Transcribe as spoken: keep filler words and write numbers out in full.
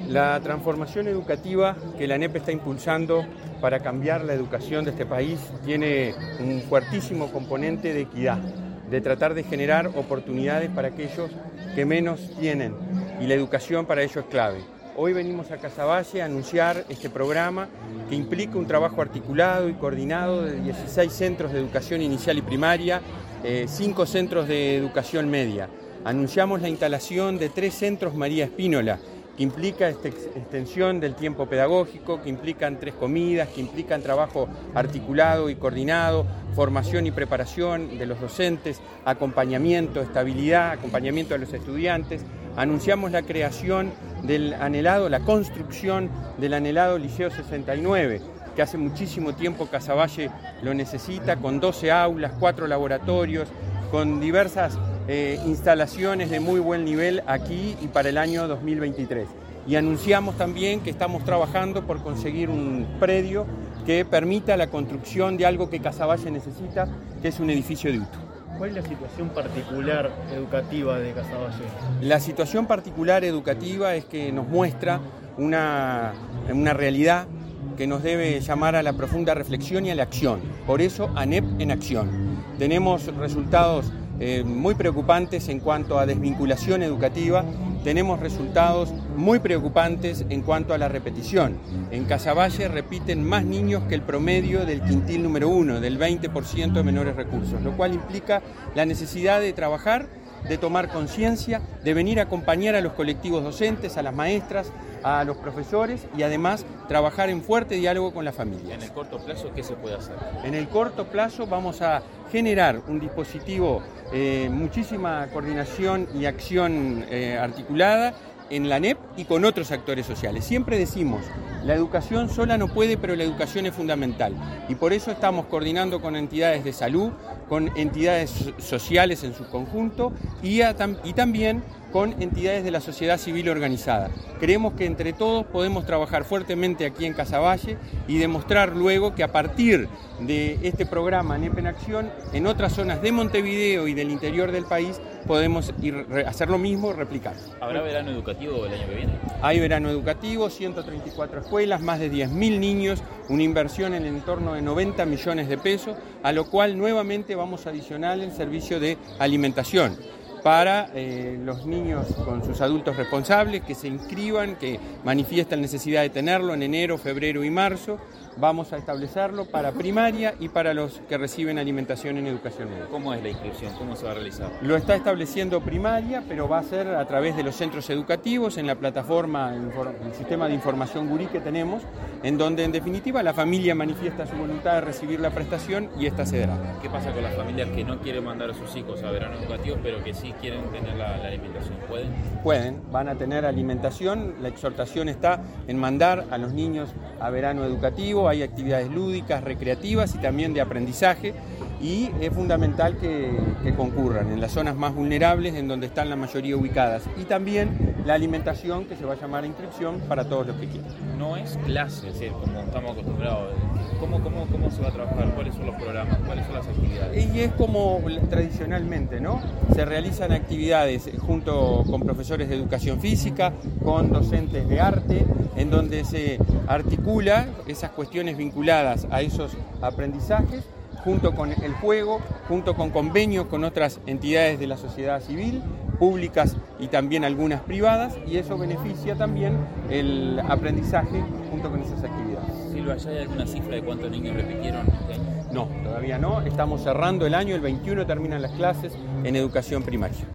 La transformación educativa que la ANEP está impulsando para cambiar la educación de este país tiene un fuertísimo componente de equidad, de tratar de generar oportunidades para aquellos que menos tienen, y la educación para ello es clave. Hoy venimos a Casaballe a anunciar este programa que implica un trabajo articulado y coordinado de dieciséis centros de educación inicial y primaria, eh, cinco centros de educación media. Anunciamos la instalación de tres centros María Espínola, que implica esta extensión del tiempo pedagógico, que implican tres comidas, que implican trabajo articulado y coordinado, formación y preparación de los docentes, acompañamiento, estabilidad, acompañamiento de los estudiantes. Anunciamos la creación del anhelado, la construcción del anhelado Liceo sesenta y nueve, que hace muchísimo tiempo Casaballe lo necesita, con doce aulas, cuatro laboratorios, con diversas Eh, instalaciones de muy buen nivel aquí y para el año dos mil veintitrés. Y anunciamos también que estamos trabajando por conseguir un predio que permita la construcción de algo que Casaballe necesita, que es un edificio de U T U. ¿Cuál es la situación particular educativa de Casaballe? La situación particular educativa es que nos muestra una, una realidad que nos debe llamar a la profunda reflexión y a la acción. Por eso, ANEP en acción. Tenemos resultados Eh, muy preocupantes en cuanto a desvinculación educativa, tenemos resultados muy preocupantes en cuanto a la repetición. En Casaballe repiten más niños que el promedio del quintil número uno, del veinte por ciento de menores recursos, lo cual implica la necesidad de trabajar, de tomar conciencia, de venir a acompañar a los colectivos docentes, a las maestras, a los profesores y además trabajar en fuerte diálogo con las familias. ¿En el corto plazo qué se puede hacer? En el corto plazo vamos a generar un dispositivo, eh, muchísima coordinación y acción eh, articulada en la ANEP y con otros actores sociales. Siempre decimos, la educación sola no puede, pero la educación es fundamental. Y por eso estamos coordinando con entidades de salud, con entidades sociales en su conjunto y, a, y también con entidades de la sociedad civil organizada. Creemos que entre todos podemos trabajar fuertemente aquí en Casaballe y demostrar luego que a partir de este programa ANEP en Acción, en otras zonas de Montevideo y del interior del país podemos ir, hacer lo mismo, replicar. ¿Habrá verano educativo el año que viene? Hay verano educativo, ciento treinta y cuatro escuelas, más de diez mil niños, una inversión en el entorno de noventa millones de pesos, a lo cual nuevamente vamos a adicionar el servicio de alimentación para eh, los niños con sus adultos responsables que se inscriban, que manifiestan necesidad de tenerlo en enero, febrero y marzo. Vamos a establecerlo para primaria y para los que reciben alimentación en educación media. ¿Cómo es la inscripción? ¿Cómo se va a realizar? Lo está estableciendo primaria, pero va a ser a través de los centros educativos, en la plataforma, el sistema de información Gurí que tenemos, en donde en definitiva la familia manifiesta su voluntad de recibir la prestación y esta se dará. ¿Qué pasa con las familias que no quieren mandar a sus hijos a verano educativo, pero que sí quieren tener la, la alimentación? ¿Pueden? Pueden, van a tener alimentación. La exhortación está en mandar a los niños a verano educativo. Hay actividades lúdicas, recreativas y también de aprendizaje, y es fundamental que, que concurran en las zonas más vulnerables, en donde están la mayoría ubicadas, y también la alimentación, que se va a llamar a inscripción para todos los que quieran. No es clase, es decir, como estamos acostumbrados. ¿Cómo, cómo, cómo se va a trabajar? ¿Cuáles son los programas? ¿Cuáles son las actividades? Y es como tradicionalmente, ¿no? Se realizan actividades junto con profesores de educación física, con docentes de arte, en donde se articula esas cuestiones vinculadas a esos aprendizajes, junto con el juego, junto con convenios con otras entidades de la sociedad civil, públicas y también algunas privadas, y eso beneficia también el aprendizaje junto con esas actividades. Silva, ¿ya hay alguna cifra de cuántos niños repitieron este año? No, todavía no. Estamos cerrando el año, el veintiuno terminan las clases en educación primaria.